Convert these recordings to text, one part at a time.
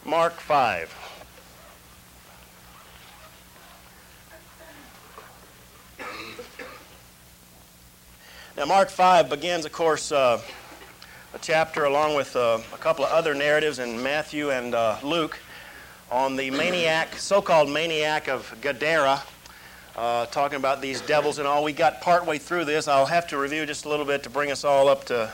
Mark 5. Now, Mark 5 begins, of course, a chapter along with a couple of other narratives in Matthew and Luke on the maniac, so-called maniac of Gadara, talking about these devils and all. We got partway through this. I'll have to review just a little bit to bring us all up to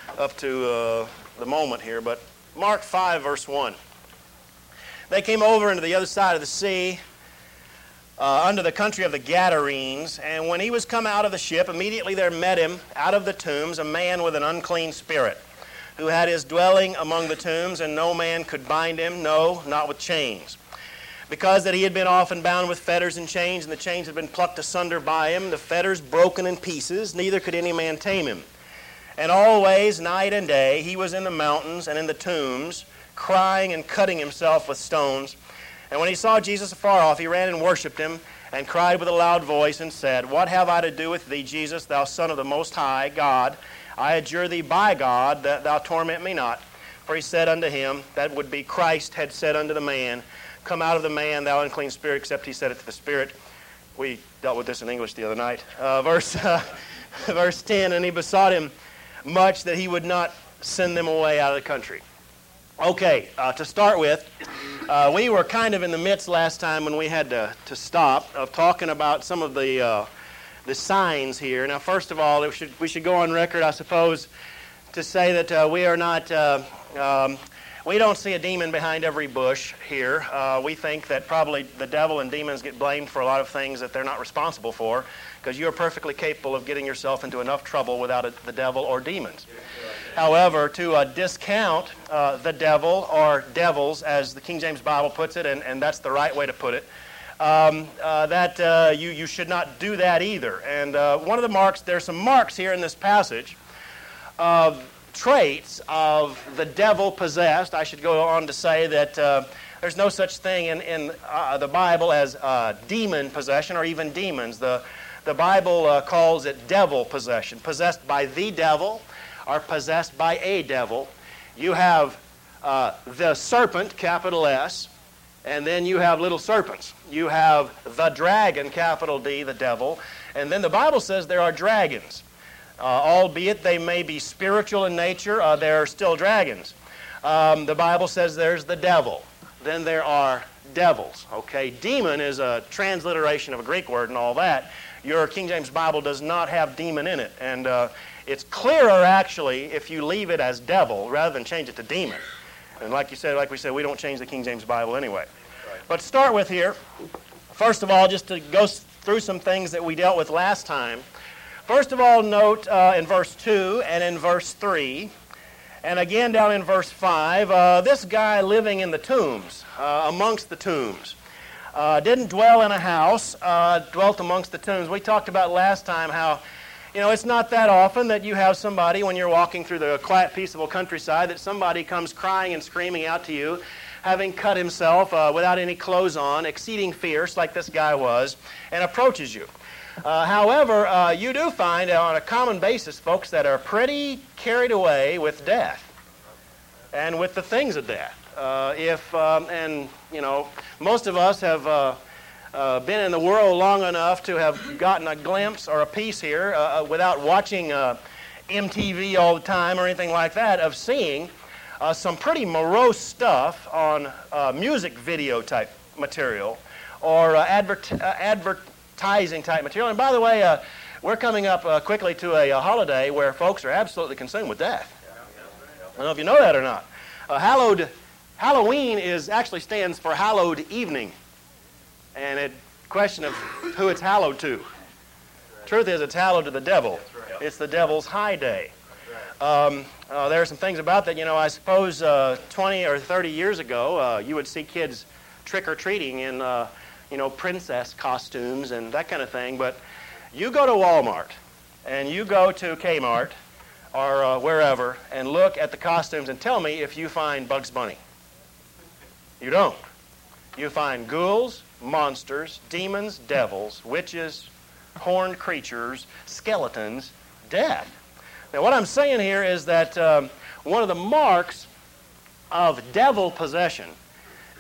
the moment here. But Mark 5, verse 1. They came over into the other side of the sea, under the country of the Gadarenes, and when he was come out of the ship, immediately there met him out of the tombs a man with an unclean spirit, who had his dwelling among the tombs, and no man could bind him, no, not with chains. Because that he had been often bound with fetters and chains, and the chains had been plucked asunder by him, the fetters broken in pieces, neither could any man tame him. And always, night and day, he was in the mountains and in the tombs, crying and cutting himself with stones. And when he saw Jesus afar off, he ran and worshipped him, and cried with a loud voice, and said, What have I to do with thee, Jesus, thou Son of the Most High God? I adjure thee by God that thou torment me not. For he said unto him, that would be Christ had said unto the man, Come out of the man, thou unclean spirit, except he said it to the spirit. We dealt with this in English the other night. Verse 10, and he besought him much that he would not send them away out of the country. Okay, to start with, we were kind of in the midst last time when we had to stop of talking about some of the signs here. Now, first of all, we should go on record, I suppose, to say that we are not, we don't see a demon behind every bush here. We think that probably the devil and demons get blamed for a lot of things that they're not responsible for, because you are perfectly capable of getting yourself into enough trouble without the devil or demons. However, to discount the devil or devils, as the King James Bible puts it, and that's the right way to put it, you should not do that either. And one of the marks, there's some marks here in this passage of traits of the devil possessed. I should go on to say that there's no such thing in the Bible as demon possession or even demons. The Bible calls it devil possession, possessed by the devil, are possessed by a devil. You have the serpent, capital S, and then you have little serpents. You have the dragon, capital D, the devil, and then the Bible says there are dragons. Albeit they may be spiritual in nature, they're still dragons. The Bible says there's the devil. Then there are devils. Okay, demon is a transliteration of a Greek word and all that. Your King James Bible does not have demon in it, and it's clearer, actually, if you leave it as devil rather than change it to demon. And like we said, we don't change the King James Bible anyway. But to start with here, first of all, just to go through some things that we dealt with last time. First of all, note in verse 2 and in verse 3, and again down in verse 5, this guy living in the tombs, amongst the tombs. Didn't dwell in a house, dwelt amongst the tombs. We talked about last time how it's not that often that you have somebody, when you're walking through the quiet, peaceable countryside, that somebody comes crying and screaming out to you, having cut himself without any clothes on, exceeding fierce like this guy was, and approaches you. However, you do find on a common basis folks that are pretty carried away with death and with the things of death. Most of us have been in the world long enough to have gotten a glimpse or a piece here without watching MTV all the time or anything like that, of seeing some pretty morose stuff on music video type material or advertising type material. And by the way, we're coming up quickly to a holiday where folks are absolutely consumed with death. I don't know if you know that or not. Halloween actually stands for hallowed evening. And a question of who it's hallowed to. Truth is, it's hallowed to the devil. It's the devil's high day. There are some things about that. I suppose 20 or 30 years ago, you would see kids trick-or-treating in, princess costumes and that kind of thing. But you go to Walmart and you go to Kmart or wherever and look at the costumes and tell me if you find Bugs Bunny. You don't. You find ghouls, monsters, demons, devils, witches, horned creatures, skeletons, death. Now, what I'm saying here is that one of the marks of devil possession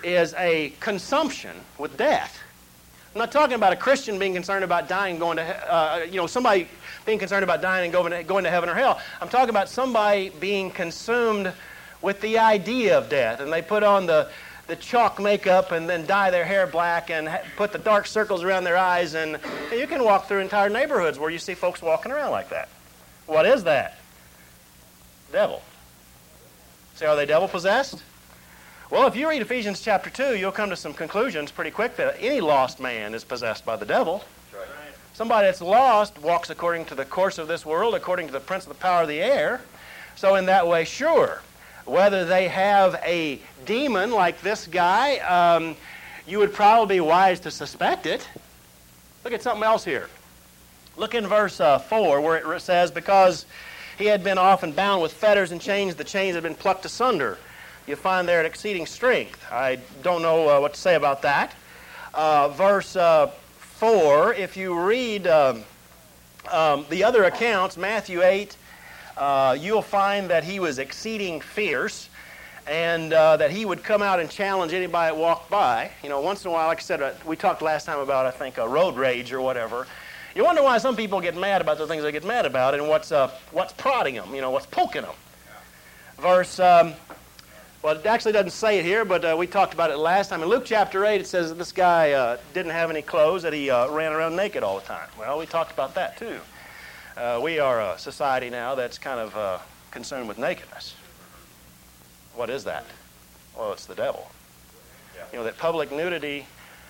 is a consumption with death. I'm not talking about a Christian being concerned about dying, going to, somebody being concerned about dying and going to heaven or hell. I'm talking about somebody being consumed with the idea of death, and they put on the chalk makeup and then dye their hair black and put the dark circles around their eyes, and you can walk through entire neighborhoods where you see folks walking around like that. What is that? Devil. Say, are they devil-possessed? Well, if you read Ephesians chapter 2, you'll come to some conclusions pretty quick that any lost man is possessed by the devil. Right. Somebody that's lost walks according to the course of this world, according to the prince of the power of the air. So in that way, sure, whether they have a demon like this guy, you would probably be wise to suspect it. Look at something else here. Look in verse 4 where it says, because he had been often bound with fetters and chains, the chains had been plucked asunder. You find there an exceeding strength. I don't know what to say about that. Verse 4, if you read the other accounts, Matthew 8, you'll find that he was exceeding fierce and that he would come out and challenge anybody that walked by. You know, once in a while, like I said, we talked last time about, I think, road rage or whatever. You wonder why some people get mad about the things they get mad about and what's prodding them, what's poking them. Verse... well, it actually doesn't say it here, but we talked about it last time. In Luke chapter 8, it says that this guy didn't have any clothes, that he ran around naked all the time. Well, we talked about that too. We are a society now that's kind of concerned with nakedness. What is that? Well, it's the devil. Yeah. That public nudity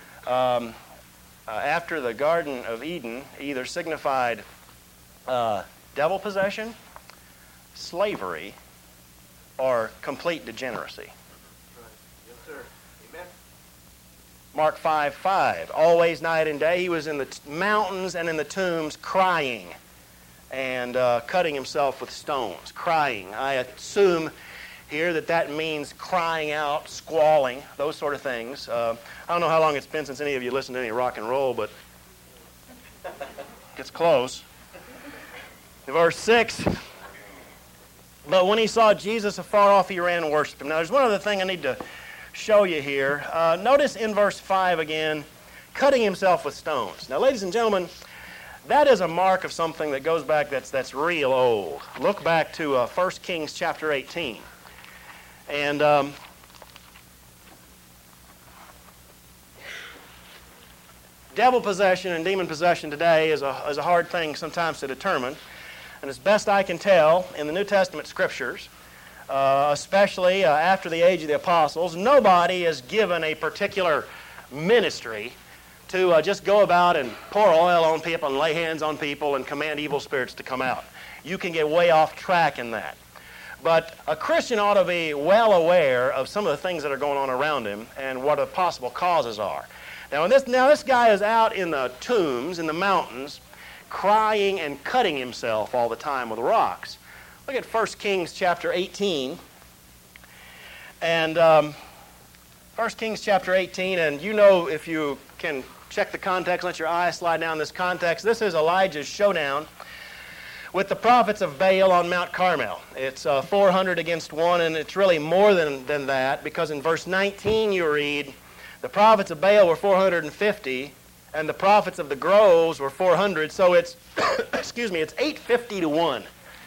after the Garden of Eden either signified devil possession, slavery, or complete degeneracy. Right. Yes, sir. Amen. Mark 5:5. Always night and day he was in the mountains and in the tombs crying and cutting himself with stones. Crying. I assume here that means crying out, squalling, those sort of things. I don't know how long it's been since any of you listened to any rock and roll, but it gets close. Verse 6. But when he saw Jesus afar off, he ran and worshipped him. Now, there's one other thing I need to show you here. Notice in verse 5 again, cutting himself with stones. Now, ladies and gentlemen, that is a mark of something that goes back that's real old. Look back to 1 Kings chapter 18. And devil possession and demon possession today is a hard thing sometimes to determine. And as best I can tell, in the New Testament scriptures, especially after the age of the apostles, nobody is given a particular ministry to just go about and pour oil on people and lay hands on people and command evil spirits to come out. You can get way off track in that. But a Christian ought to be well aware of some of the things that are going on around him and what the possible causes are. Now this guy is out in the tombs, in the mountains, crying and cutting himself all the time with rocks. Look at 1 Kings chapter 18. And 1 Kings chapter 18, and if you can check the context, let your eyes slide down this context. This is Elijah's showdown with the prophets of Baal on Mount Carmel. It's 400 against 1, and it's really more than that, because in verse 19 you read, the prophets of Baal were 450, and the prophets of the groves were 400, so it's, it's 850 to 1.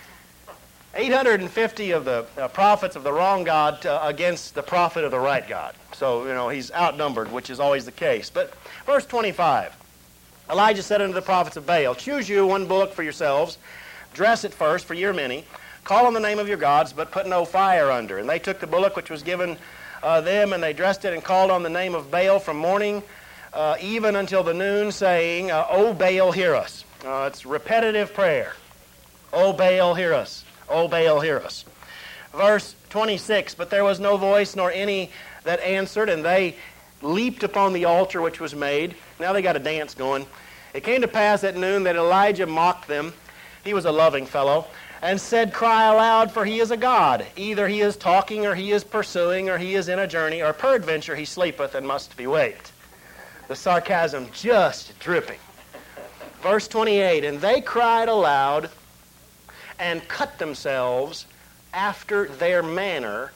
850 of the prophets of the wrong God against the prophet of the right God. So, he's outnumbered, which is always the case. But verse 25, Elijah said unto the prophets of Baal, choose you one bullock for yourselves, dress it first for your many, call on the name of your gods, but put no fire under. And they took the bullock which was given them, and they dressed it and called on the name of Baal from morning even until the noon, saying, O Baal, hear us. It's repetitive prayer. O Baal, hear us. O Baal, hear us. Verse 26, but there was no voice nor any that answered, and they leaped upon the altar which was made. Now they got a dance going. It came to pass at noon that Elijah mocked them. He was a loving fellow, and said, cry aloud, for he is a god. Either he is talking, or he is pursuing, or he is in a journey, or peradventure he sleepeth and must be waked. The sarcasm just dripping. Verse 28, and they cried aloud and cut themselves after their manner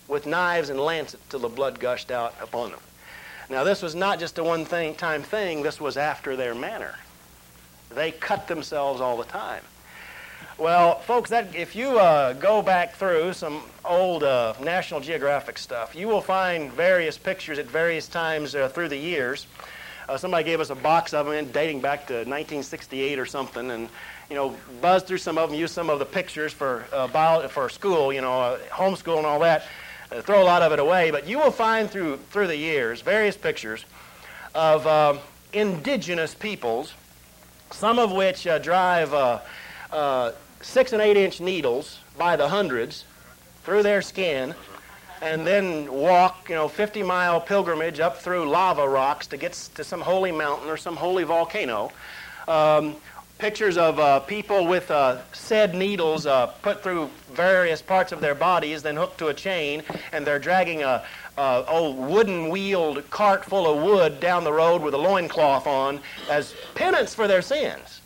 with knives and lancets till the blood gushed out upon them. Now, this was not just a one-time thing. This was after their manner. They cut themselves all the time. Well, folks, if you go back through some old National Geographic stuff, you will find various pictures at various times through the years. Somebody gave us a box of them dating back to 1968 or something, and buzzed through some of them, used some of the pictures for school, homeschool and all that. Throw a lot of it away, but you will find through the years various pictures of indigenous peoples, some of which drive 6 and 8 inch needles by the hundreds through their skin, and then walk 50-mile pilgrimage up through lava rocks to get to some holy mountain or some holy volcano. Pictures of people with said needles put through various parts of their bodies, then hooked to a chain, and they're dragging a old wooden-wheeled cart full of wood down the road with a loincloth on as penance for their sins.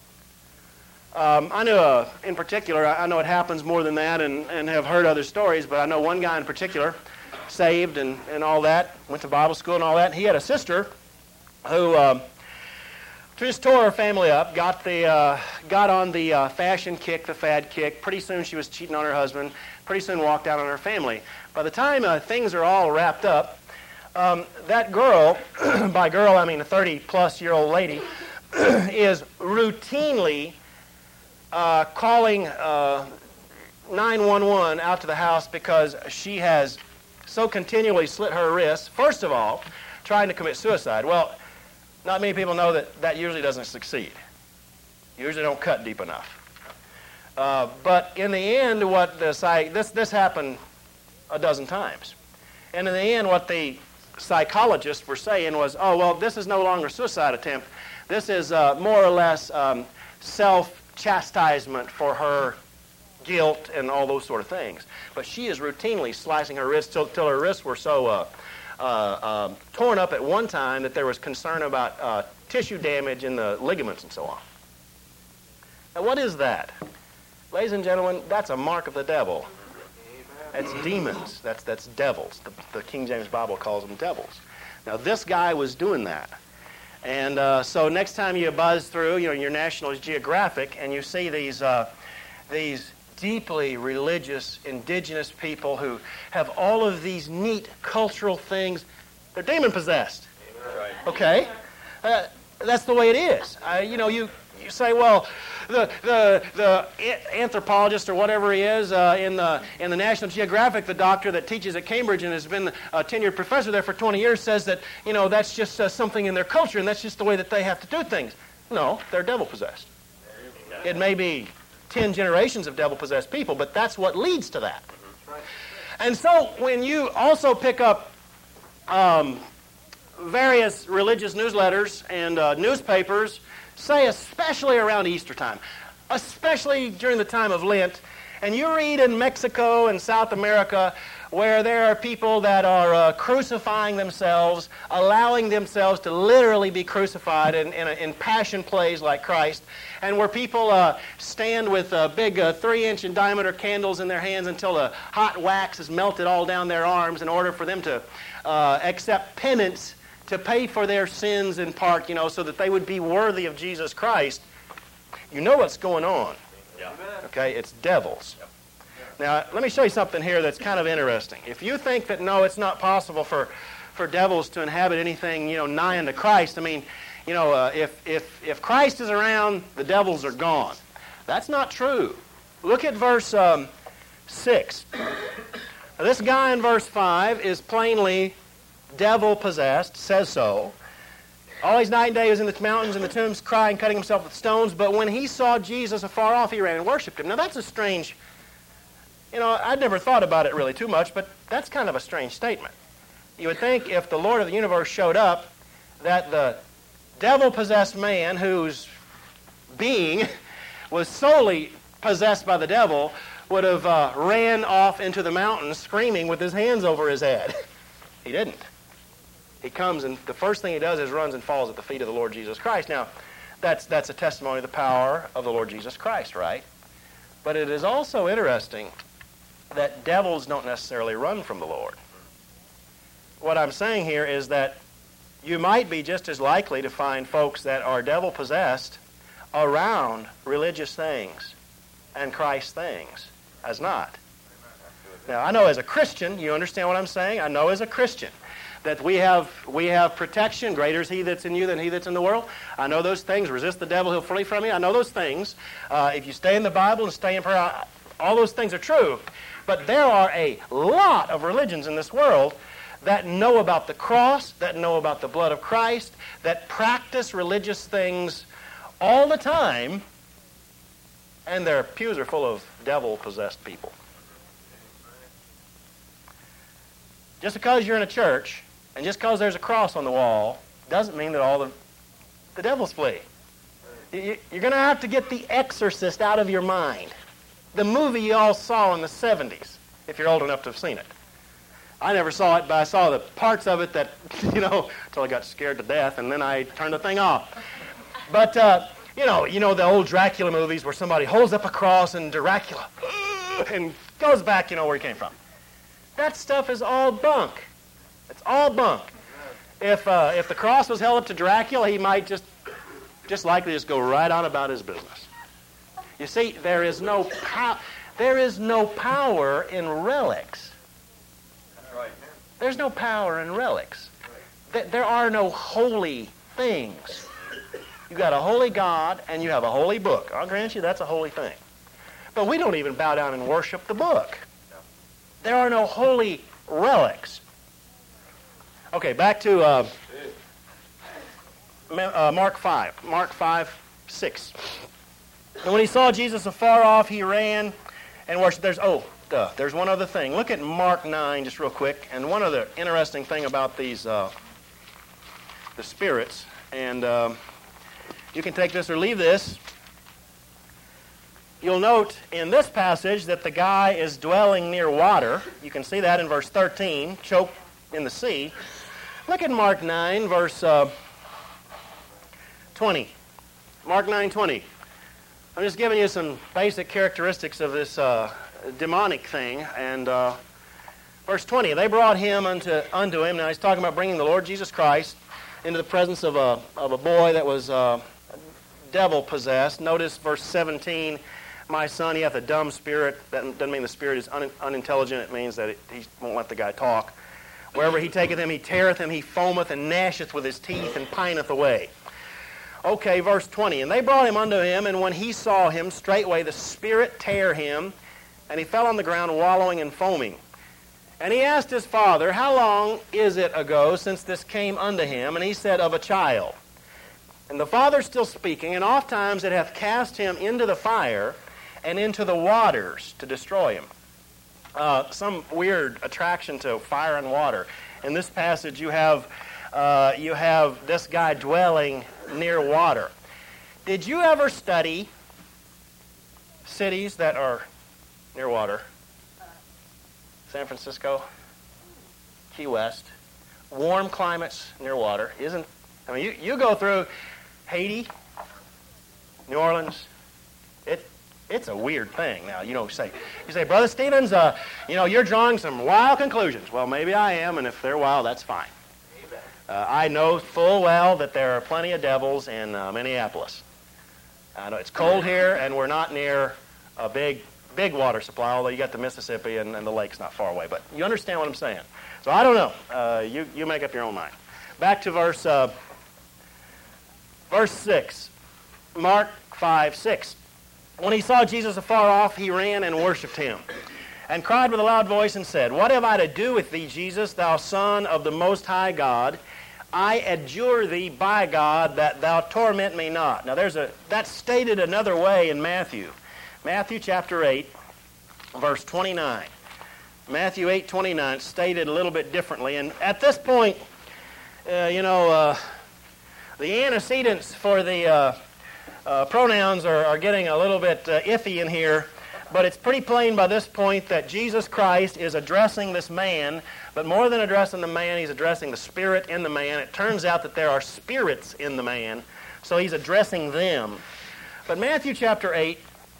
I know, in particular, I know it happens more than that, and have heard other stories, but I know one guy in particular, saved and all that, went to Bible school and all that, and he had a sister who just tore her family up, got on the fashion kick, the fad kick. Pretty soon she was cheating on her husband. Pretty soon walked out on her family. By the time things are all wrapped up, that girl, by girl I mean a 30-plus-year-old lady, is routinely calling 911 out to the house because she has so continually slit her wrists, first of all, trying to commit suicide. Well, not many people know that usually doesn't succeed. You usually don't cut deep enough. But in the end, this happened a dozen times. And in the end, what the psychologists were saying was, oh, well, this is no longer a suicide attempt. This is more or less self-chastisement for her guilt and all those sort of things. But she is routinely slicing her wrists till her wrists were so torn up at one time that there was concern about tissue damage in the ligaments and so on. Now, what is that? Ladies and gentlemen, that's a mark of the devil. That's demons. That's devils. The King James Bible calls them devils. Now, this guy was doing that. And so next time you buzz through your National Geographic and you see these deeply religious, indigenous people who have all of these neat cultural things, they're demon-possessed. Okay? That's the way it is. You say, well, the anthropologist or whatever he is in the National Geographic, the doctor that teaches at Cambridge and has been a tenured professor there for 20 years, says that that's just something in their culture and that's just the way that they have to do things. No, they're devil-possessed. It may be 10 generations of devil-possessed people, but that's what leads to that. And so when you also pick up various religious newsletters and newspapers, say especially around Easter time, especially during the time of Lent, and you read in Mexico and South America where there are people that are crucifying themselves, allowing themselves to literally be crucified in passion plays like Christ, and where people stand with big 3-inch in diameter candles in their hands until the hot wax is melted all down their arms in order for them to accept penance to pay for their sins in part, so that they would be worthy of Jesus Christ. You know what's going on. Yeah. Okay, it's devils. Yeah. Now, let me show you something here that's kind of interesting. If you think that, no, it's not possible for devils to inhabit anything, nigh unto Christ, I mean, if Christ is around, the devils are gone. That's not true. Look at verse 6. Now, this guy in verse 5 is plainly devil-possessed, says so. Always night and day he was in the mountains and the tombs crying, cutting himself with stones. But when he saw Jesus afar off, he ran and worshipped him. Now that's a strange, I'd never thought about it really too much, but that's kind of a strange statement. You would think if the Lord of the universe showed up, that the devil-possessed man whose being was solely possessed by the devil would have ran off into the mountains screaming with his hands over his head. He didn't. He comes and the first thing he does is runs and falls at the feet of the Lord Jesus Christ. Now, that's a testimony of the power of the Lord Jesus Christ, right? But it is also interesting that devils don't necessarily run from the Lord. What I'm saying here is that you might be just as likely to find folks that are devil-possessed around religious things and Christ things as not. Now, I know as a Christian, you understand what I'm saying? I know as a Christian that we have protection. Greater is he that's in you than he that's in the world. I know those things. Resist the devil, he'll flee from you. I know those things. If you stay in the Bible and stay in prayer, all those things are true. But there are a lot of religions in this world that know about the cross, that know about the blood of Christ, that practice religious things all the time, and their pews are full of devil-possessed people. Just because you're in a church, and just because there's a cross on the wall, doesn't mean that all the devils flee. You're going to have to get The Exorcist out of your mind. The movie you all saw in the 70s, if you're old enough to have seen it. I never saw it, but I saw the parts of it that, until I got scared to death, and then I turned the thing off. But, you know the old Dracula movies where somebody holds up a cross and Dracula and goes back, where he came from. That stuff is all bunk. It's all bunk. If the cross was held up to Dracula, he might just likely just go right on about his business. You see, there is no power in relics. That's right. There's no power in relics. There are no holy things. You've got a holy God and you have a holy book. I'll grant you that's a holy thing. But we don't even bow down and worship the book. There are no holy relics. Okay, back to Mark 5. Mark 5:6. And when he saw Jesus afar off, he ran and worshipped. There's one other thing. Look at Mark 9 just real quick. And one other interesting thing about these, the spirits, and you can take this or leave this. You'll note in this passage that the guy is dwelling near water. You can see that in verse 13, choked in the sea. Look at Mark 9, verse 20. Mark 9:20. I'm just giving you some basic characteristics of this demonic thing. And verse 20, they brought him unto him. Now he's talking about bringing the Lord Jesus Christ into the presence of a boy that was devil-possessed. Notice verse 17, my son, he hath a dumb spirit. That doesn't mean the spirit is unintelligent. It means that he won't let the guy talk. Wherever he taketh him, he teareth him, he foameth and gnasheth with his teeth and pineth away. Okay, verse 20. And they brought him unto him, and when he saw him, straightway the spirit tare him, and he fell on the ground wallowing and foaming. And he asked his father, how long is it ago since this came unto him? And he said, of a child. And the father still speaking, and oft times it hath cast him into the fire and into the waters to destroy him. Some weird attraction to fire and water. In this passage, you have this guy dwelling near water. Did you ever study cities that are near water? San Francisco, Key West, warm climates near water. You go through Haiti, New Orleans. It's a weird thing. Now, you say, Brother Stevens, you're drawing some wild conclusions. Well, maybe I am, and if they're wild, that's fine. I know full well that there are plenty of devils in Minneapolis. I know it's cold here, and we're not near a big water supply, although you got the Mississippi and the lake's not far away. But you understand what I'm saying. So I don't know. You make up your own mind. Back to verse 6. Mark 5:6. When he saw Jesus afar off, he ran and worshipped him, and cried with a loud voice and said, what have I to do with thee, Jesus, thou Son of the Most High God? I adjure thee by God that thou torment me not. Now that's stated another way in Matthew. Matthew chapter 8, verse 29. Matthew 8:29 stated a little bit differently. And at this point, the antecedents for the pronouns are getting a little bit iffy in here. But it's pretty plain by this point that Jesus Christ is addressing this man, but more than addressing the man, he's addressing the spirit in the man. It turns out that there are spirits in the man, so he's addressing them. But Matthew chapter 8,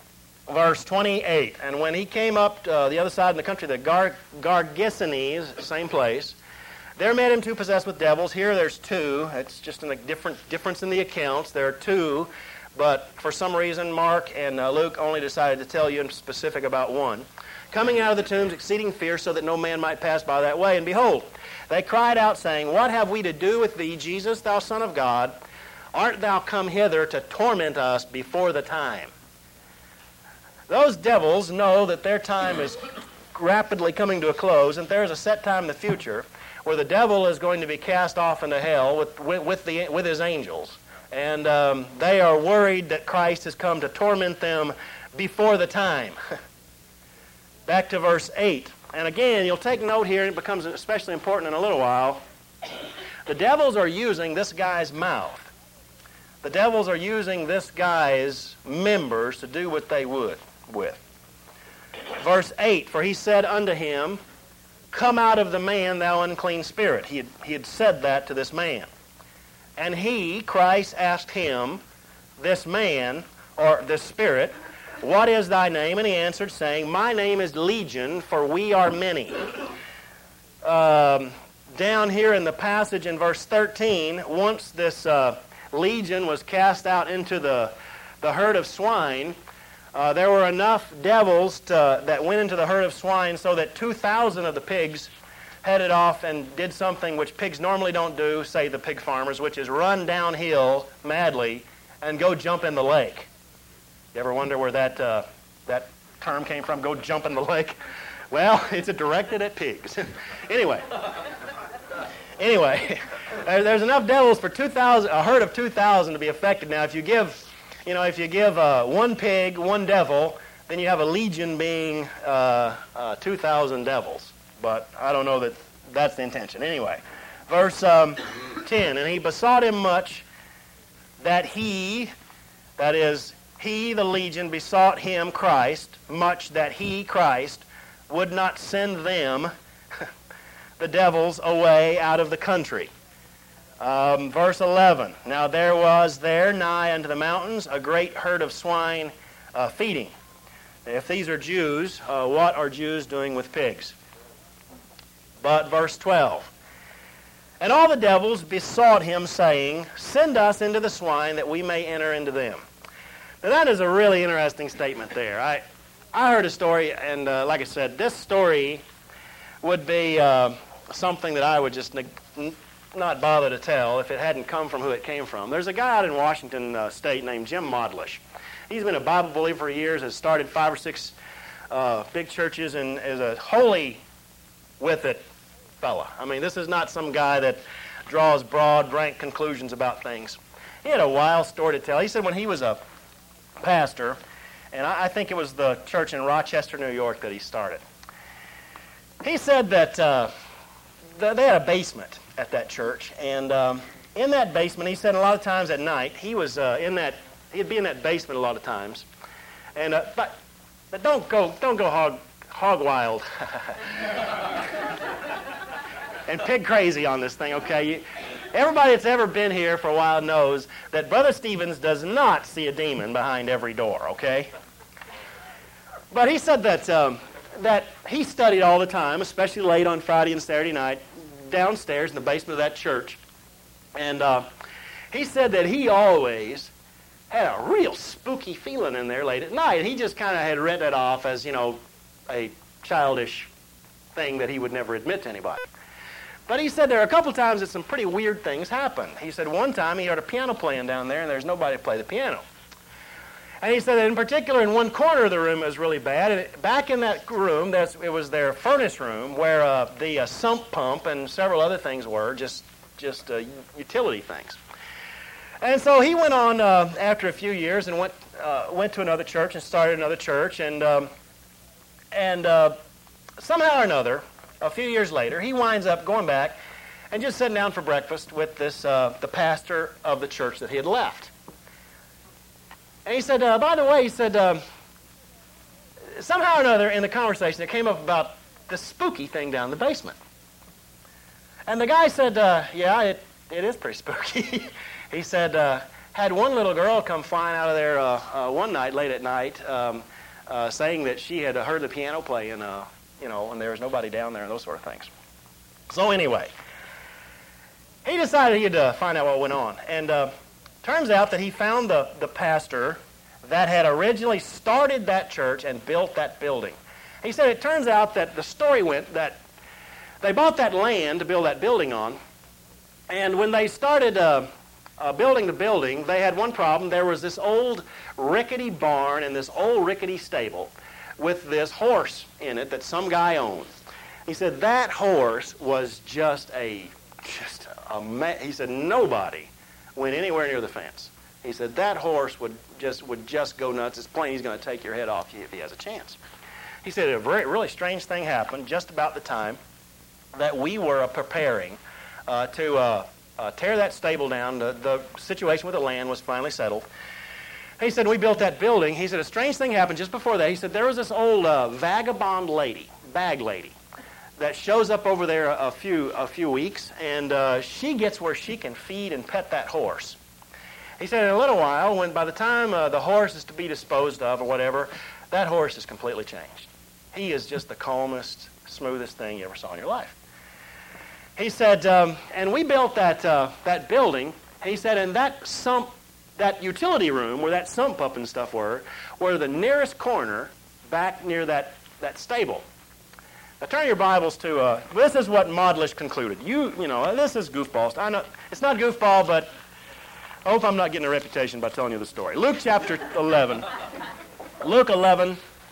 verse 28. And when he came up to the other side of the country, the Gargisanes, same place, there met him two possessed with devils. Here there's two. It's just a difference in the accounts. There are two, but for some reason Mark and Luke only decided to tell you in specific about one. Coming out of the tombs, exceeding fierce, so that no man might pass by that way. And behold, they cried out, saying, What have we to do with thee, Jesus, thou Son of God? Art thou come hither to torment us before the time? Those devils know that their time is rapidly coming to a close, and there's a set time in the future where the devil is going to be cast off into hell with his angels. And they are worried that Christ has come to torment them before the time. Back to verse 8. And again, you'll take note here, and it becomes especially important in a little while. The devils are using this guy's mouth. The devils are using this guy's members to do what they would with. Verse 8, For he said unto him, Come out of the man, thou unclean spirit. He had said that to this man. And he, Christ, asked him, this man, or this spirit, What is thy name? And he answered, saying, My name is Legion, for we are many. Down here in the passage in verse 13, once this legion was cast out into the herd of swine, there were enough devils that went into the herd of swine so that 2,000 of the pigs headed off and did something which pigs normally don't do, say the pig farmers, which is run downhill madly and go jump in the lake. You ever wonder where that term came from, go jump in the lake? Well, it's directed at pigs. Anyway, there's enough devils for 2,000, a herd of 2,000 to be affected. Now, if you give one pig, one devil, then you have a legion being 2,000 devils. But I don't know that that's the intention. Anyway, verse 10, And he besought him much that he, that is, he, the legion, besought him, Christ, much that he, Christ, would not send them, the devils, away out of the country. Verse 11, Now there was there nigh unto the mountains a great herd of swine feeding. If these are Jews, what are Jews doing with pigs? But verse 12, And all the devils besought him, saying, Send us into the swine, that we may enter into them. Now that is a really interesting statement there. I heard a story, and like I said, this story would be something that I would just not bother to tell if it hadn't come from who it came from. There's a guy out in Washington State named Jim Modlish. He's been a Bible believer for years, has started 5 or 6 big churches, and is a holy with it fella. I mean, this is not some guy that draws broad, rank conclusions about things. He had a wild story to tell. He said when he was a pastor, and I think it was the church in Rochester, New York that he started. He said that they had a basement at that church, and in that basement, he said a lot of times at night, he'd be in that basement a lot of times, and but don't go hog wild and pig crazy on this thing, okay? Everybody that's ever been here for a while knows that Brother Stevens does not see a demon behind every door, okay? But he said that he studied all the time, especially late on Friday and Saturday night, downstairs in the basement of that church. And he said that he always had a real spooky feeling in there late at night. He just kind of had written it off as, a childish thing that he would never admit to anybody. But he said there are a couple times that some pretty weird things happened. He said one time he heard a piano playing down there, and there's nobody to play the piano. And he said that in particular in one corner of the room it was really bad. And back in that room, it was their furnace room where the sump pump and several other things were, just utility things. And so he went on after a few years and went to another church and started another church. And somehow or another, a few years later, he winds up going back and just sitting down for breakfast with this the pastor of the church that he had left. And he said, by the way, he said, somehow or another in the conversation it came up about this spooky thing down in the basement. And the guy said, yeah, it is pretty spooky. He said, had one little girl come flying out of there one night, late at night, saying that she had heard the piano play and and there was nobody down there and those sort of things. So anyway, he decided he'd find out what went on. And turns out that he found the pastor that had originally started that church and built that building. He said it turns out that the story went that they bought that land to build that building on, and when they started building the building, they had one problem. There was this old rickety barn and this old rickety stable with this horse in it that some guy owned. He said that horse was he said nobody went anywhere near the fence. He said that horse would just go nuts. It's plain he's going to take your head off if he has a chance. He said a really strange thing happened just about the time that we were preparing to tear that stable down. The situation with the land was finally settled. He said, we built that building. He said, a strange thing happened just before that. He said, there was this old vagabond lady, bag lady, that shows up over there a few weeks, and she gets where she can feed and pet that horse. He said, in a little while, by the time the horse is to be disposed of or whatever, that horse is completely changed. He is just the calmest, smoothest thing you ever saw in your life. He said, and we built that building. He said, and that utility room where that sump up and stuff were the nearest corner back near that stable. Now turn your Bibles to, this is what Modlish concluded. This is goofball. I know it's not goofball, but I hope I'm not getting a reputation by telling you the story. Luke chapter 11. Luke 11,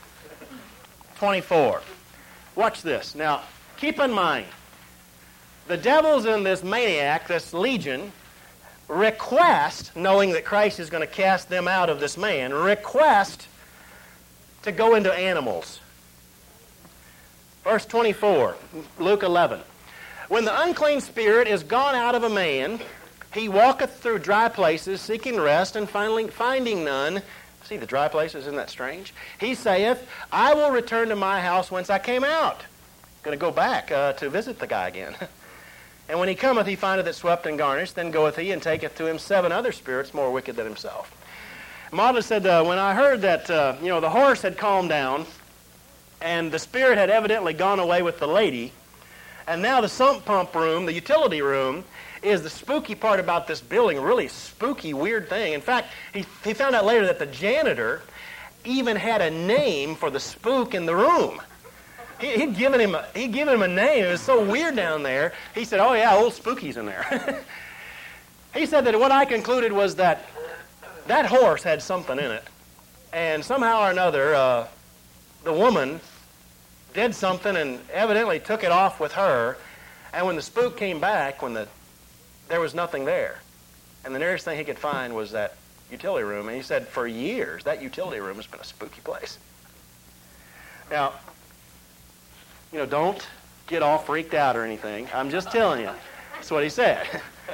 24. Watch this. Now, keep in mind, the devils in this maniac, this legion, request, knowing that Christ is going to cast them out of this man, request to go into animals. Verse 24, Luke 11. When the unclean spirit is gone out of a man, he walketh through dry places, seeking rest, and finally finding none. See the dry places, isn't that strange? He saith, I will return to my house whence I came out. Going to go back to visit the guy again. And when he cometh, he findeth it swept and garnished. Then goeth he and taketh to him 7 other spirits more wicked than himself. Modlish said, when I heard that the horse had calmed down, and the spirit had evidently gone away with the lady, and now the sump pump room, the utility room, is the spooky part about this building, really spooky, weird thing. In fact, he found out later that the janitor even had a name for the spook in the room. He'd given him a name. It was so weird down there. He said, oh yeah, old Spooky's in there. He said that what I concluded was that horse had something in it. And somehow or another, the woman did something and evidently took it off with her. And when the spook came back, there was nothing there. And the nearest thing he could find was that utility room. And he said for years, that utility room has been a spooky place. Now, don't get all freaked out or anything. I'm just telling you. That's what he said.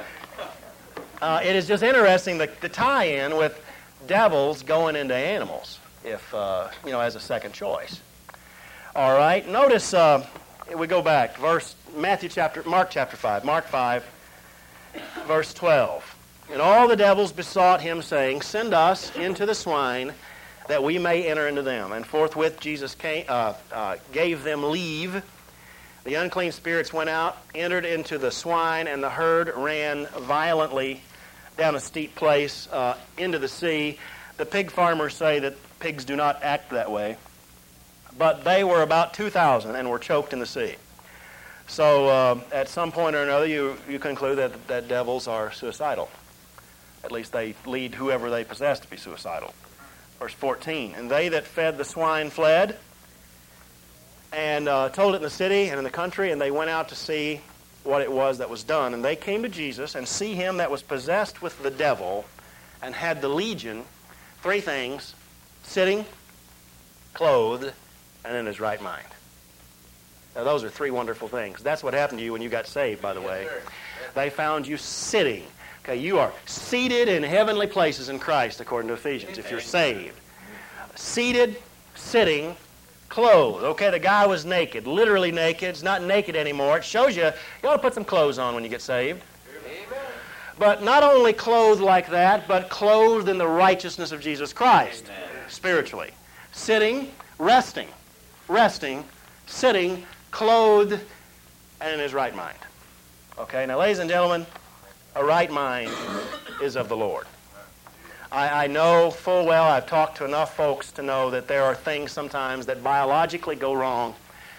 It is just interesting, the tie-in with devils going into animals, if, as a second choice. All right, notice, we go back, Mark chapter 5, Mark 5, verse 12. And all the devils besought him, saying, send us into the swine, that we may enter into them. And forthwith Jesus gave them leave. The unclean spirits went out, entered into the swine, and the herd ran violently down a steep place into the sea. The pig farmers say that pigs do not act that way. But they were about 2,000 and were choked in the sea. So at some point or another, you conclude that devils are suicidal. At least they lead whoever they possess to be suicidal. Verse 14, and they that fed the swine fled, and told it in the city and in the country, and they went out to see what it was that was done. And they came to Jesus, and see him that was possessed with the devil, and had the legion, 3 things, sitting, clothed, and in his right mind. Now those are 3 wonderful things. That's what happened to you when you got saved, by the way. They found you sitting. Okay, you are seated in heavenly places in Christ, according to Ephesians, if you're saved. Seated, sitting, clothed. Okay, the guy was naked, literally naked. It's not naked anymore. It shows you ought to put some clothes on when you get saved. Amen. But not only clothed like that, but clothed in the righteousness of Jesus Christ, spiritually. sitting, resting, sitting, clothed, and in his right mind. Okay, now ladies and gentlemen, a right mind is of the Lord. I know full well, I've talked to enough folks to know that there are things sometimes that biologically go wrong.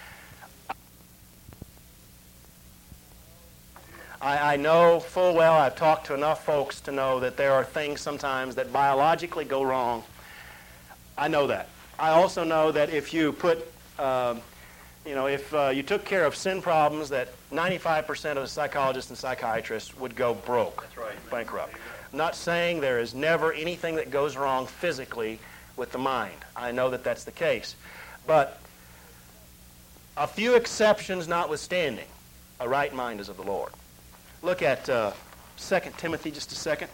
I know full well, I've talked to enough folks to know that there are things sometimes that biologically go wrong. I know that. I also know that if you put, if you took care of sin problems, that 95% of psychologists and psychiatrists would go broke, That's right. bankrupt. I'm not saying there is never anything that goes wrong physically with the mind. I know that that's the case. But a few exceptions notwithstanding, a right mind is of the Lord. Look at 2 Timothy just a second.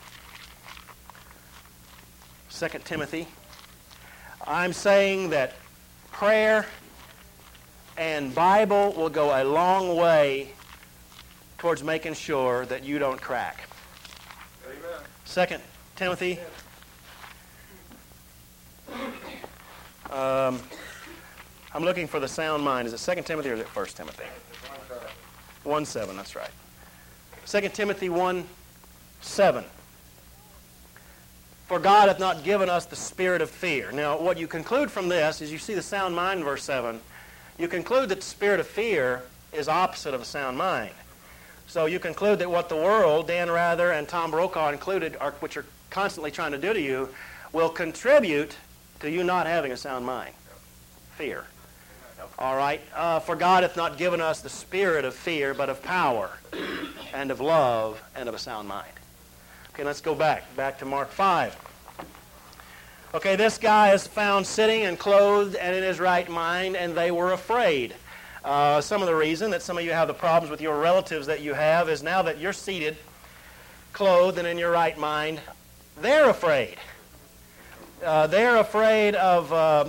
2 Timothy. I'm saying that prayer and Bible will go a long way towards making sure that you don't crack. Amen. 2 Timothy. I'm looking for the sound mind. Is it 2 Timothy or is it 1 Timothy? 1:7, that's right. 2 Timothy 1:7. For God hath not given us the spirit of fear. Now, what you conclude from this is you see the sound mind in verse 7. You conclude that the spirit of fear is opposite of a sound mind. So you conclude that what the world, Dan Rather and Tom Brokaw included, which are constantly trying to do to you, will contribute to you not having a sound mind. Fear. All right? For God hath not given us the spirit of fear, but of power and of love and of a sound mind. Okay, let's go back to Mark 5. Okay, this guy is found sitting and clothed and in his right mind, and they were afraid. Some of the reason that some of you have the problems with your relatives that you have is now that you're seated, clothed, and in your right mind, they're afraid. They're afraid of,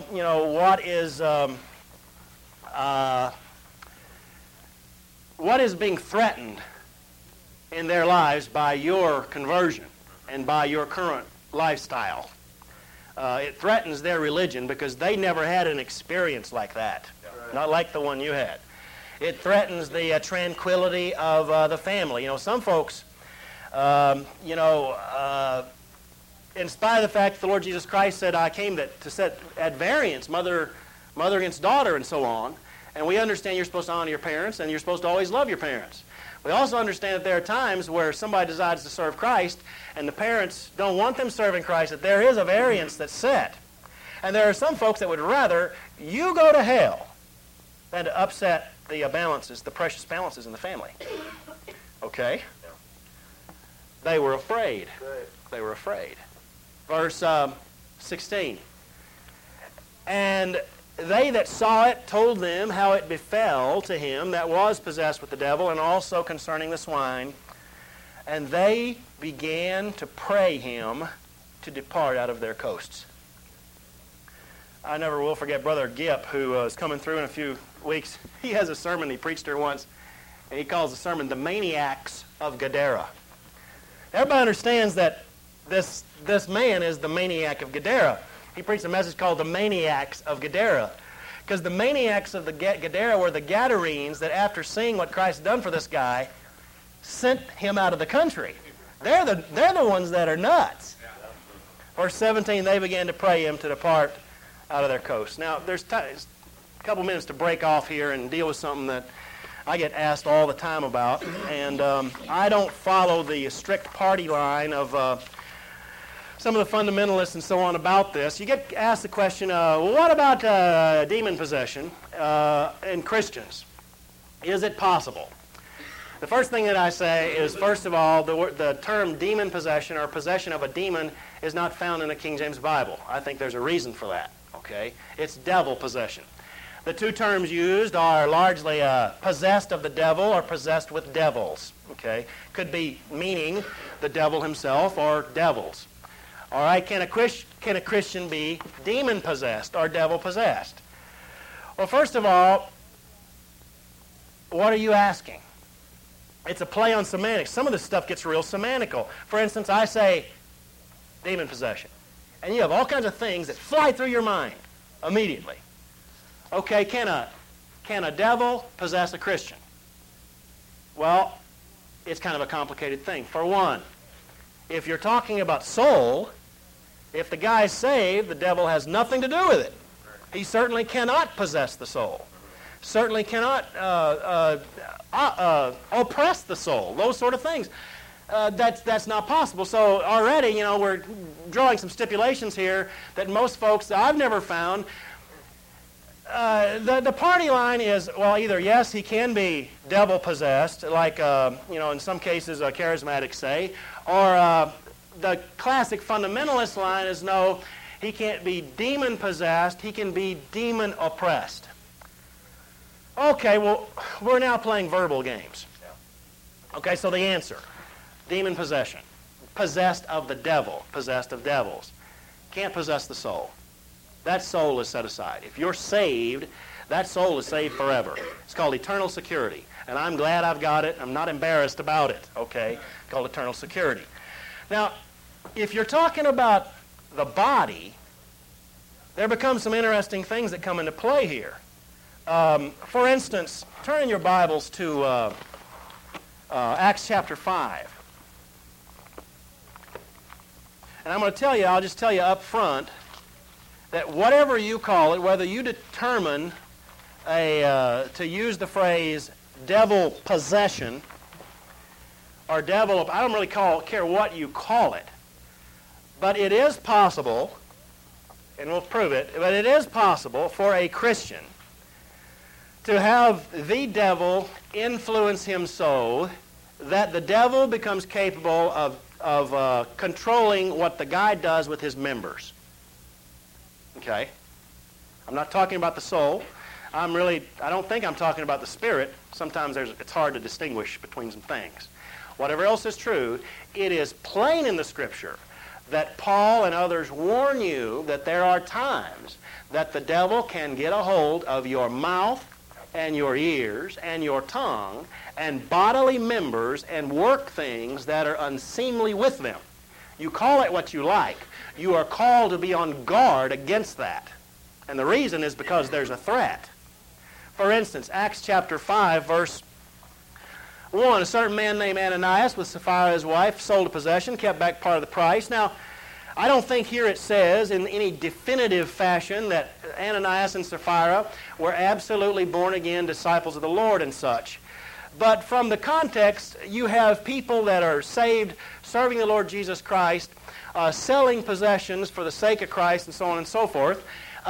what is being threatened in their lives by your conversion and by your current lifestyle. It threatens their religion because they never had an experience like that, not like the one you had. It threatens the tranquility of the family. You know, some folks, in spite of the fact that the Lord Jesus Christ said, I came to set at variance mother against daughter and so on, and we understand you're supposed to honor your parents and you're supposed to always love your parents. We also understand that there are times where somebody decides to serve Christ and the parents don't want them serving Christ, that there is a variance that's set. And there are some folks that would rather you go to hell than to upset the balances, the precious balances in the family. Okay? They were afraid. They were afraid. Verse 16. And they that saw it told them how it befell to him that was possessed with the devil, and also concerning the swine. And they began to pray him to depart out of their coasts. I never will forget Brother Gipp, who is coming through in a few weeks. He has a sermon he preached here once, and he calls the sermon The Maniacs of Gadara. Everybody understands that this man is the maniac of Gadara. He preached a message called The Maniacs of Gadara. Because the maniacs of the Gadara were the Gadarenes that after seeing what Christ had done for this guy, sent him out of the country. They're the ones that are nuts. Verse 17, they began to pray him to depart out of their coast. Now, there's a couple minutes to break off here and deal with something that I get asked all the time about. And I don't follow the strict party line of some of the fundamentalists and so on about this. You get asked the question, what about demon possession in Christians? Is it possible? The first thing that I say is, first of all, the term demon possession or possession of a demon is not found in the King James Bible. I think there's a reason for that. Okay? It's devil possession. The two terms used are largely possessed of the devil or possessed with devils. Okay? Could be meaning the devil himself or devils. All right, can a Christian be demon-possessed or devil-possessed? Well, first of all, what are you asking? It's a play on semantics. Some of this stuff gets real semantical. For instance, I say demon possession. and you have all kinds of things that fly through your mind immediately. Okay, can a devil possess a Christian? Well, it's kind of a complicated thing. For one, if you're talking about soul, if the guy's saved, the devil has nothing to do with it. He certainly cannot possess the soul. Certainly cannot oppress the soul. Those sort of things. That's not possible. So already, we're drawing some stipulations here that most folks I've never found. The party line is, well, either yes, he can be devil possessed, like in some cases charismatics say, or the classic fundamentalist line is no, he can't be demon possessed, he can be demon oppressed. Okay, well, we're now playing verbal games. Okay, so the answer, demon possession, possessed of the devil, possessed of devils, can't possess the soul. That soul is set aside. If you're saved, that soul is saved forever. It's called eternal security. And I'm glad I've got it. I'm not embarrassed about it, okay? It's called eternal security. Now, if you're talking about the body, there become some interesting things that come into play here. For instance, turn in your Bibles to Acts chapter 5. And I'm going to tell you, I'll just tell you up front, that whatever you call it, whether you determine to use the phrase devil possession or devil, I don't really care what you call it, but it is possible, and we'll prove it, but it is possible for a Christian to have the devil influence him so that the devil becomes capable of controlling what the guy does with his members. Okay? I'm not talking about the soul. I don't think I'm talking about the spirit. Sometimes it's hard to distinguish between some things. Whatever else is true, it is plain in the Scripture that Paul and others warn you that there are times that the devil can get a hold of your mouth and your ears and your tongue and bodily members and work things that are unseemly with them. You call it what you like. You are called to be on guard against that. And the reason is because there's a threat. For instance, Acts chapter 5, verse 1, a certain man named Ananias with Sapphira his wife sold a possession, kept back part of the price. Now, I don't think here it says in any definitive fashion that Ananias and Sapphira were absolutely born-again disciples of the Lord and such. But from the context, you have people that are saved, serving the Lord Jesus Christ, selling possessions for the sake of Christ, and so on and so forth.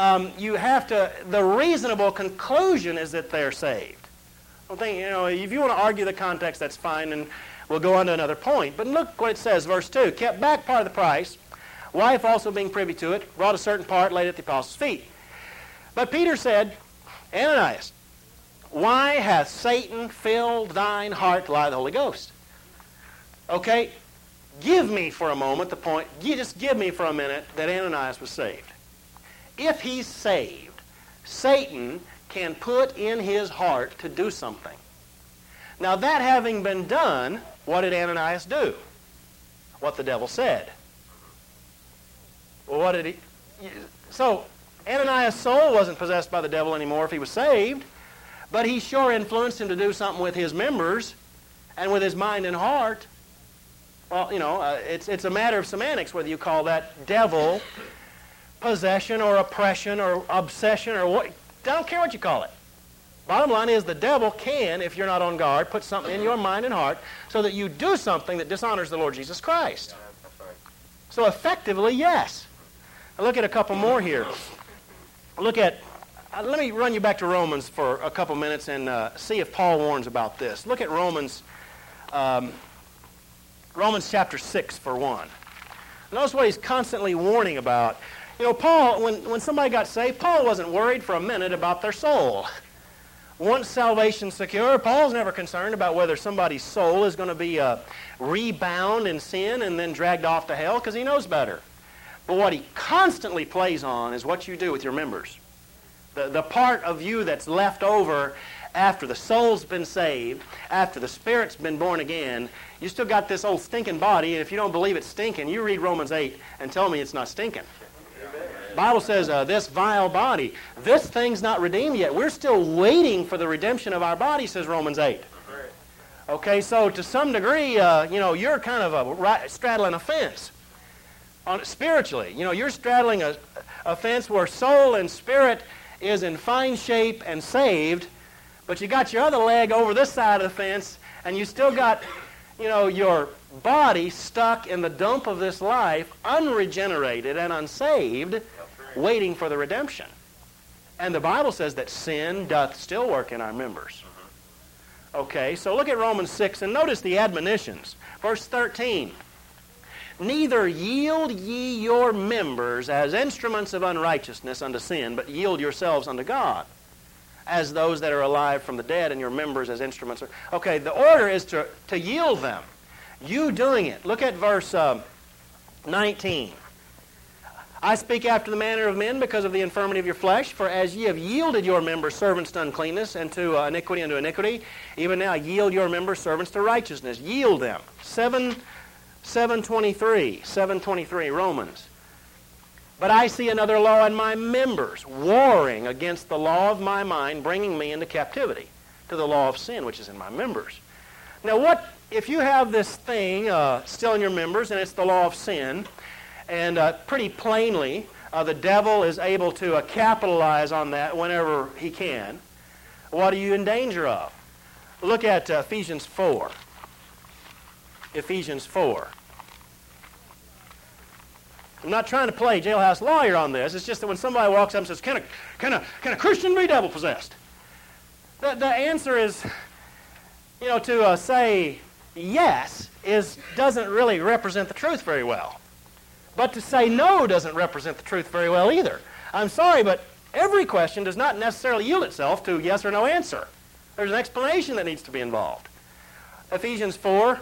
The reasonable conclusion is that they're saved. I think, if you want to argue the context, that's fine, and we'll go on to another point. But look what it says, verse 2. Kept back part of the price, wife also being privy to it, brought a certain part, laid it at the apostles' feet. But Peter said, Ananias, why hath Satan filled thine heart to lie to the Holy Ghost? Okay, give me for a moment the point, just give me for a minute that Ananias was saved. If he's saved, Satan can put in his heart to do something. Now that having been done, what did Ananias do? What the devil said. Well, what did he... So, Ananias' soul wasn't possessed by the devil anymore if he was saved, but he sure influenced him to do something with his members and with his mind and heart. Well, it's a matter of semantics whether you call that devil possession or oppression or obsession or what. I don't care what you call it. Bottom line is the devil can, if you're not on guard, put something in your mind and heart so that you do something that dishonors the Lord Jesus Christ. So effectively, yes. Now look at a couple more here. Let me run you back to Romans for a couple minutes and see if Paul warns about this. Look at Romans chapter 6 for one. Notice what he's constantly warning about. Paul, when somebody got saved, Paul wasn't worried for a minute about their soul. Once salvation secure, Paul's never concerned about whether somebody's soul is going to be rebound in sin and then dragged off to hell, because he knows better. But what he constantly plays on is what you do with your members. The part of you that's left over after the soul's been saved, after the spirit's been born again. You still got this old stinking body, and if you don't believe it's stinking, you read Romans 8 and tell me it's not stinking. The Bible says this vile body, this thing's not redeemed yet. We're still waiting for the redemption of our body, says Romans 8. Okay, so to some degree, you're kind of straddling a fence spiritually. You're straddling a fence where soul and spirit is in fine shape and saved, but you got your other leg over this side of the fence, and you still got, your body stuck in the dump of this life, unregenerated and unsaved, waiting for the redemption. And the Bible says that sin doth still work in our members. Okay, so look at Romans 6 and notice the admonitions. Verse 13. Neither yield ye your members as instruments of unrighteousness unto sin, but yield yourselves unto God as those that are alive from the dead, and your members as instruments. Okay, the order is to yield them. You doing it. Look at verse 19. I speak after the manner of men because of the infirmity of your flesh, for as ye have yielded your members servants to uncleanness, and to iniquity unto iniquity, even now yield your members servants to righteousness. Yield them. 7:23, Romans. But I see another law in my members, warring against the law of my mind, bringing me into captivity to the law of sin, which is in my members. Now what, if you have this thing still in your members, and it's the law of sin, and pretty plainly the devil is able to capitalize on that whenever he can, what are you in danger of? Look at Ephesians 4. Ephesians 4. I'm not trying to play jailhouse lawyer on this. It's just that when somebody walks up and says, can a Christian be devil-possessed? The answer is, to say yes doesn't really represent the truth very well. But to say no doesn't represent the truth very well either. I'm sorry, but every question does not necessarily yield itself to yes or no answer. There's an explanation that needs to be involved. Ephesians 4,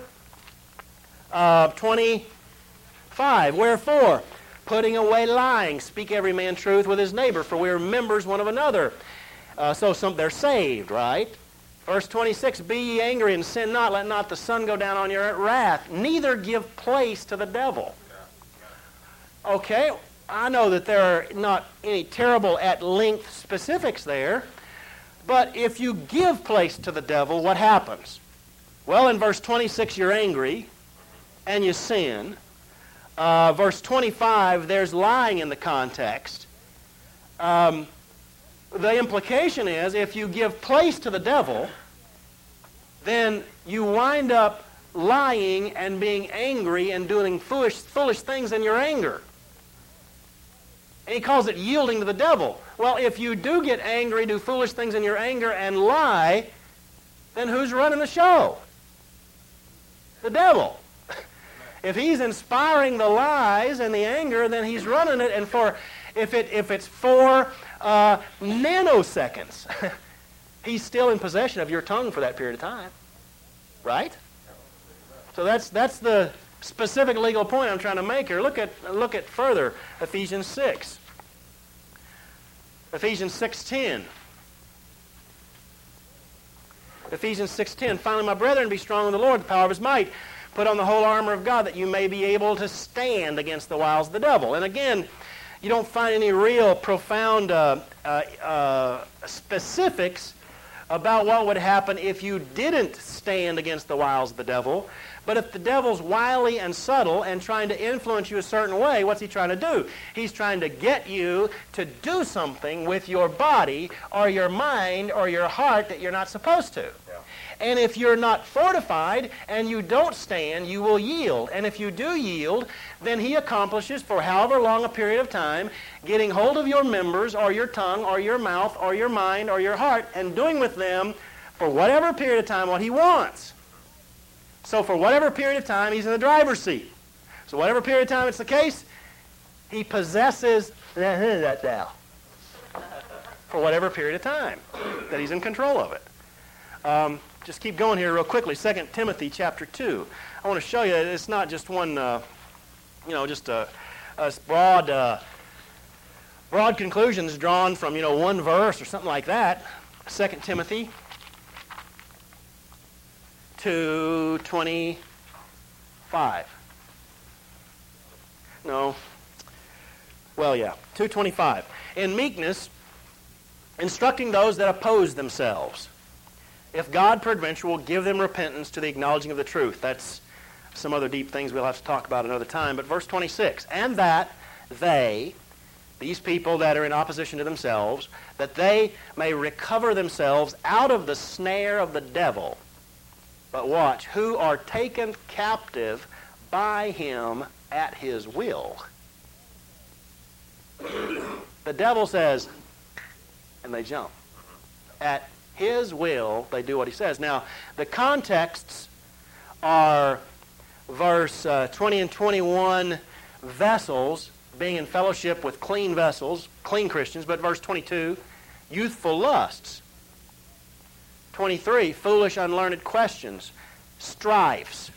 25. Wherefore, putting away lying, speak every man truth with his neighbor, for we are members one of another. So they're saved, right? Verse 26, be ye angry and sin not, let not the sun go down on your wrath, neither give place to the devil. Okay, I know that there are not any terrible at length specifics there, but if you give place to the devil, what happens? Well, in verse 26, you're angry and you sin. Verse 25, there's lying in the context. The implication is if you give place to the devil, then you wind up lying and being angry and doing foolish things in your anger. And he calls it yielding to the devil. Well, if you do get angry, do foolish things in your anger, and lie, then who's running the show? The devil. If he's inspiring the lies and the anger, then he's running it. And if it's 4 nanoseconds, he's still in possession of your tongue for that period of time, right? So that's the specific legal point I'm trying to make here. Look at further Ephesians 6. Ephesians 6:10. Ephesians 6:10. Finally, my brethren, be strong in the Lord, the power of his might. Put on the whole armor of God that you may be able to stand against the wiles of the devil. And again, you don't find any real profound specifics about what would happen if you didn't stand against the wiles of the devil. But if the devil's wily and subtle and trying to influence you a certain way, what's he trying to do? He's trying to get you to do something with your body or your mind or your heart that you're not supposed to. Yeah. And if you're not fortified and you don't stand, you will yield. And if you do yield, then he accomplishes for however long a period of time getting hold of your members or your tongue or your mouth or your mind or your heart and doing with them for whatever period of time what he wants. So for whatever period of time, he's in the driver's seat. So whatever period of time it's the case, he possesses that now for whatever period of time that he's in control of it. Just keep going here real quickly. 2 Timothy chapter 2. I want to show you that it's not just one, just a broad conclusions drawn from, one verse or something like that. 2 Timothy 2:25. No. Well, yeah, 2:25. In meekness, instructing those that oppose themselves, if God peradventure will give them repentance to the acknowledging of the truth. That's some other deep things we'll have to talk about another time. But verse 26, and that they, these people that are in opposition to themselves, that they may recover themselves out of the snare of the devil. But watch, who are taken captive by him at his will. The devil says, and they jump. At his will, they do what he says. Now, the contexts are verse 20 and 21, vessels, being in fellowship with clean vessels, clean Christians, but verse 22, youthful lusts. 23, foolish, unlearned questions, strifes.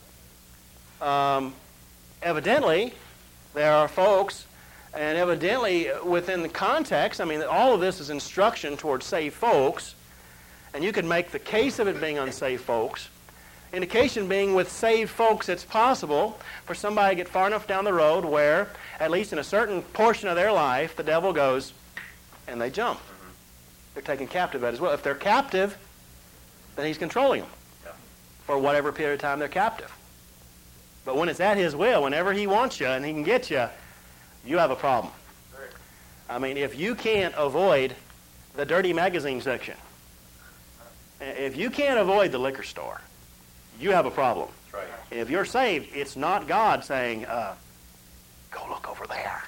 Evidently, there are folks, and evidently within the context, I mean, all of this is instruction towards saved folks, and you can make the case of it being unsaved folks. Indication being with saved folks, it's possible for somebody to get far enough down the road where, at least in a certain portion of their life, the devil goes, and they jump. They're taken captive at his will. If they're captive, then he's controlling them for whatever period of time they're captive. But when it's at his will, whenever he wants you and he can get you, you have a problem. I mean, if you can't avoid the dirty magazine section, if you can't avoid the liquor store, you have a problem. Right. If you're saved, it's not God saying, go look over there.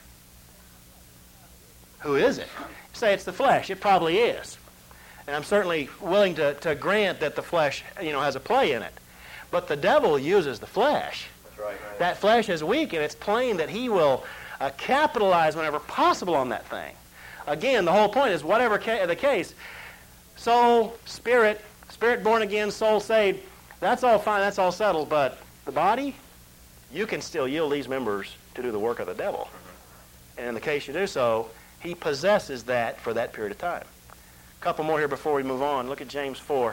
Who is it? Say it's the flesh. It probably is. And I'm certainly willing to grant that the flesh, has a play in it. But the devil uses the flesh. That's right. That flesh is weak, and it's plain that he will capitalize whenever possible on that thing. Again, the whole point is whatever the case, soul, spirit born again, soul saved, that's all fine, that's all settled, but the body, you can still yield these members to do the work of the devil. And in the case you do so, he possesses that for that period of time. A couple more here before we move on. Look at James 4.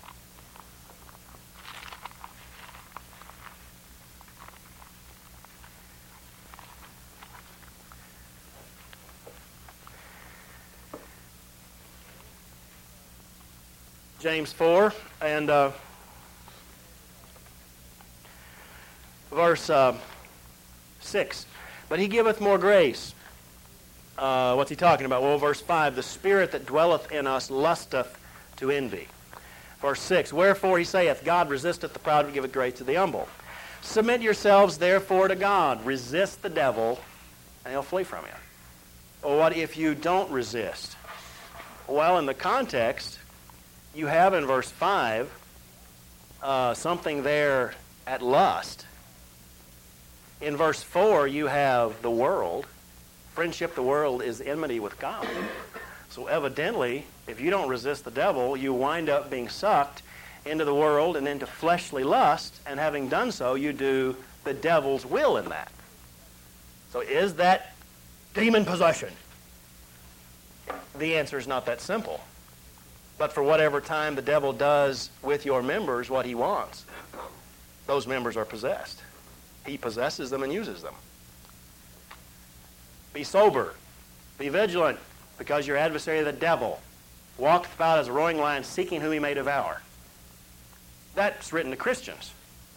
James 4 and verse 6. But he giveth more grace. What's he talking about? Well, verse 5, the spirit that dwelleth in us lusteth to envy. Verse 6, wherefore he saith, God resisteth the proud, but giveth grace to the humble. Submit yourselves therefore to God. Resist the devil, and he'll flee from you. Well, what if you don't resist? Well, in the context, you have in verse 5 something there at lust. In verse 4, you have the world. Friendship, the world, is enmity with God. So evidently, if you don't resist the devil, you wind up being sucked into the world and into fleshly lust, and having done so, you do the devil's will in that. So is that demon possession? The answer is not that simple. But for whatever time the devil does with your members what he wants, those members are possessed. He possesses them and uses them. Be sober. Be vigilant, because your adversary, the devil, walketh about as a roaring lion, seeking whom he may devour. That's written to Christians.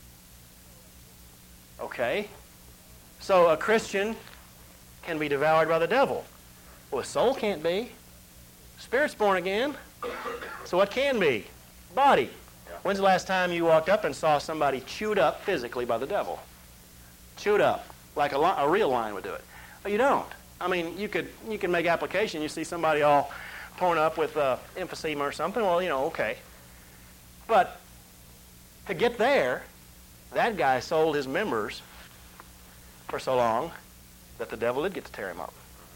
Okay? So a Christian can be devoured by the devil. Well, a soul can't be. Spirit's born again. So what can be? Body. When's the last time you walked up and saw somebody chewed up physically by the devil? Chewed up, like a real lion would do it. But you don't. I mean, you can make application. You see somebody all torn up with emphysema or something. Well, okay. But to get there, that guy sold his members for so long that the devil did get to tear him up.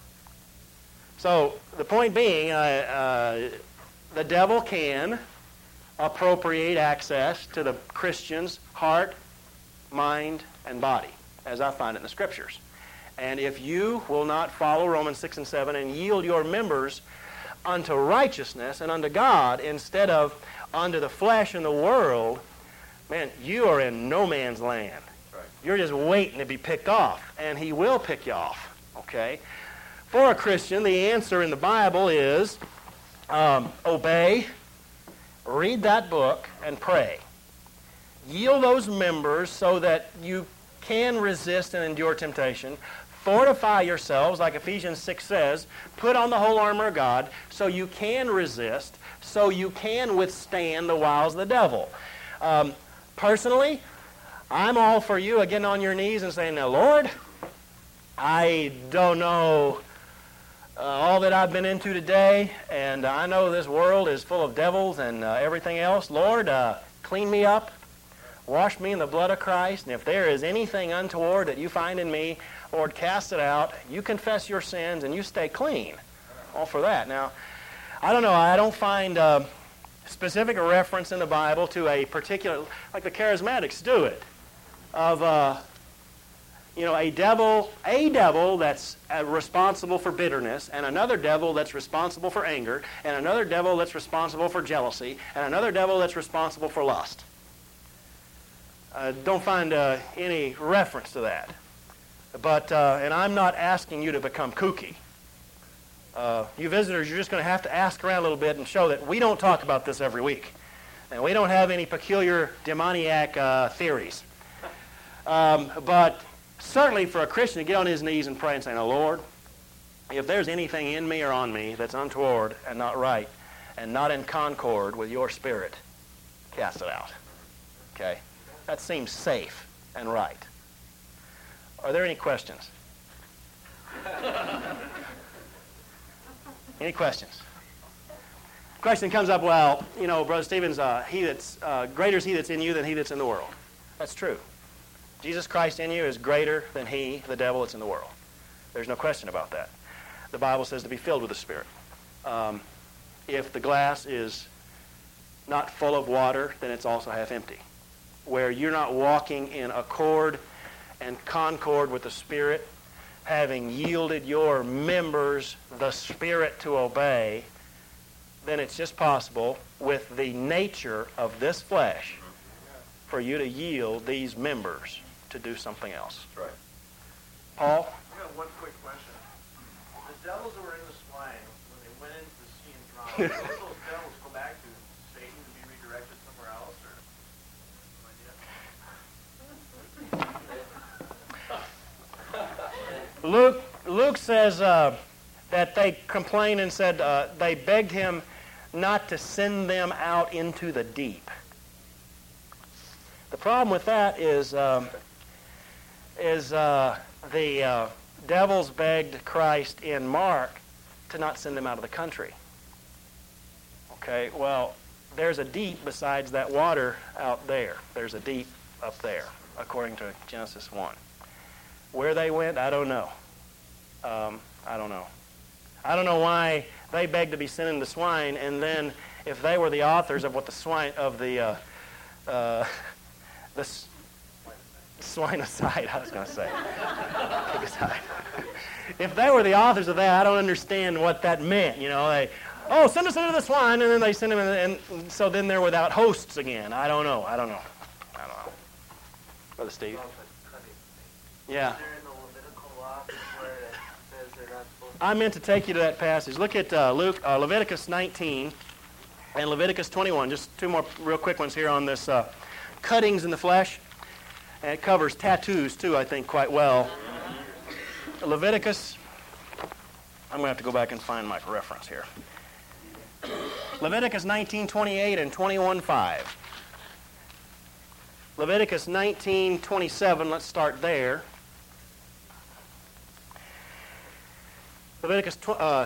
So the point being, the devil can appropriate access to the Christian's heart, mind, and body, as I find it in the Scriptures. And if you will not follow Romans 6 and 7 and yield your members unto righteousness and unto God instead of unto the flesh and the world, man, you are in no man's land. Right. You're just waiting to be picked off, and he will pick you off. Okay? For a Christian, the answer in the Bible is obey, read that book, and pray. Yield those members so that you can resist and endure temptation. Fortify yourselves, like Ephesians 6 says. Put on the whole armor of God so you can resist, so you can withstand the wiles of the devil. Personally, I'm all for you getting on your knees and saying, now, Lord, I don't know all that I've been into today, and I know this world is full of devils and everything else. Lord, clean me up. Wash me in the blood of Christ, and if there is anything untoward that you find in me, Lord, cast it out. You confess your sins, and you stay clean. All for that. Now, I don't know. I don't find specific reference in the Bible to a particular, like the charismatics do it, of a devil that's responsible for bitterness, and another devil that's responsible for anger, and another devil that's responsible for jealousy, and another devil that's responsible for lust. I don't find any reference to that. But, and I'm not asking you to become kooky. You visitors, you're just going to have to ask around a little bit and show that we don't talk about this every week. And we don't have any peculiar demoniac theories. But certainly for a Christian to get on his knees and pray and say, "Now, Lord, if there's anything in me or on me that's untoward and not right and not in concord with your Spirit, cast it out." Okay? That seems safe and right. Are there any questions? Any questions? Question comes up, well, Brother Stevens, greater is he that's in you than he that's in the world. That's true. Jesus Christ in you is greater than he, the devil, that's in the world. There's no question about that. The Bible says to be filled with the Spirit. If the glass is not full of water, then it's also half empty. Where you're not walking in accord and concord with the Spirit, having yielded your members the Spirit to obey, then it's just possible with the nature of this flesh for you to yield these members to do something else. That's right. Paul? I got one quick question. The devils that were in the swine, when they went into the sea and drowned, did those devils go back to Satan to be redirected somewhere else? Or Luke says that they complained and said they begged him not to send them out into the deep. The problem with that is the devils begged Christ in Mark to not send them out of the country. Okay, well, there's a deep besides that water out there. There's a deep up there, according to Genesis 1. Where they went, I don't know. I don't know. I don't know why they begged to be sent into swine, and then if they were the authors of what the swine of the swine aside, I was going to say. Pig aside. If they were the authors of that, I don't understand what that meant. Send us into the swine, and then they send them in, and so then they're without hosts again. I don't know. Brother Steve? Yeah. I meant to take you to that passage. Look at Leviticus 19 and Leviticus 21. Just two more real quick ones here on this cuttings in the flesh. And it covers tattoos, too, I think, quite well. Leviticus, I'm going to have to go back and find my reference here. Leviticus 19:28 and 21:5. Leviticus 19:27, let's start there. Leviticus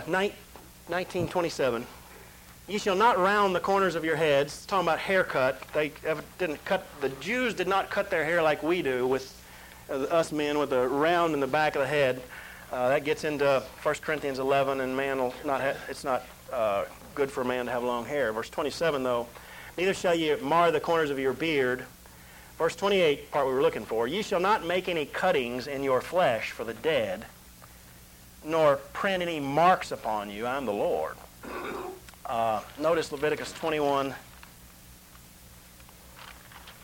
19:27. Ye shall not round the corners of your heads. It's talking about haircut. The Jews did not cut their hair like we do with us men with a round in the back of the head. That gets into 1 Corinthians 11, and it's not good for a man to have long hair. Verse 27, though, neither shall ye mar the corners of your beard. Verse 28, part we were looking for. Ye shall not make any cuttings in your flesh for the dead, nor print any marks upon you. I am the Lord. Notice Leviticus 21.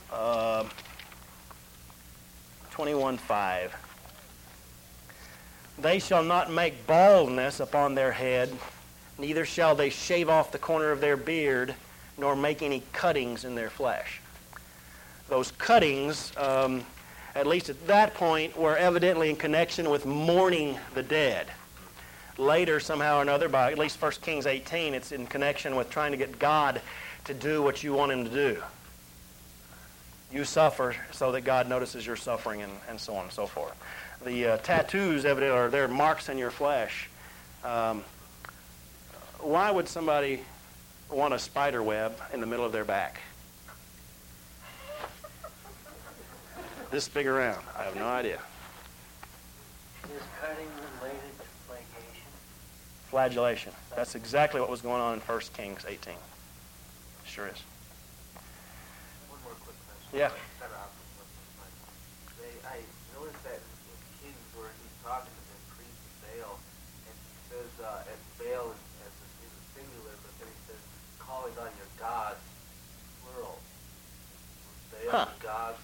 21:5. They shall not make baldness upon their head, neither shall they shave off the corner of their beard, nor make any cuttings in their flesh. Those cuttings, at least at that point, were evidently in connection with mourning the dead. Later, somehow or another, by at least 1 Kings 18, it's in connection with trying to get God to do what you want him to do. You suffer so that God notices your suffering, and so on and so forth. The tattoos, evidently, are their marks in your flesh. Why would somebody want a spider web in the middle of their back? This big around. I have no idea. Is cutting related to flagellation? Flagellation. That's exactly what was going on in 1 Kings 18. Sure is. One more quick question. Yeah. I noticed that in Kings where he's talking to the priest of Baal, and he says, as Baal is a singular, but then he says, calling on your gods, plural. Baal and gods,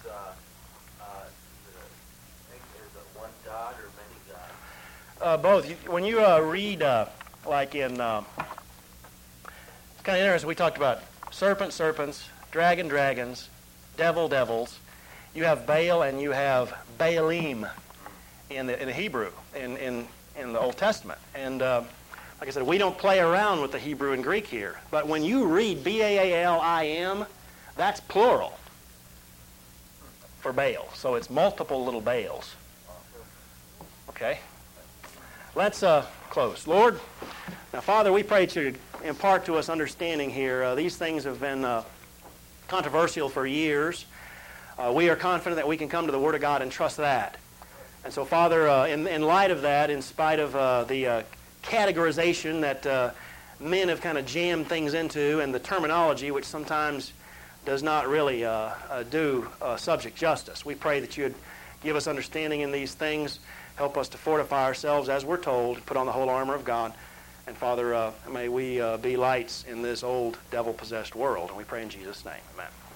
is it one god or many gods? Both. When you read, like in, it's kind of interesting, we talked about serpents, dragons, devils. You have Baal and you have Baalim in the Hebrew, in the Old Testament. And like I said, we don't play around with the Hebrew and Greek here. But when you read Baalim, that's plural for Baal. So it's multiple little Baals. Okay? Let's close. Lord, now Father, we pray that you impart to us understanding here. These things have been controversial for years. We are confident that we can come to the Word of God and trust that. And so, Father, in light of that, in spite of the categorization that men have kind of jammed things into, and the terminology, which sometimes does not really do subject justice, we pray that you would give us understanding in these things, help us to fortify ourselves as we're told, put on the whole armor of God. And Father, may we be lights in this old devil-possessed world. And we pray in Jesus' name. Amen.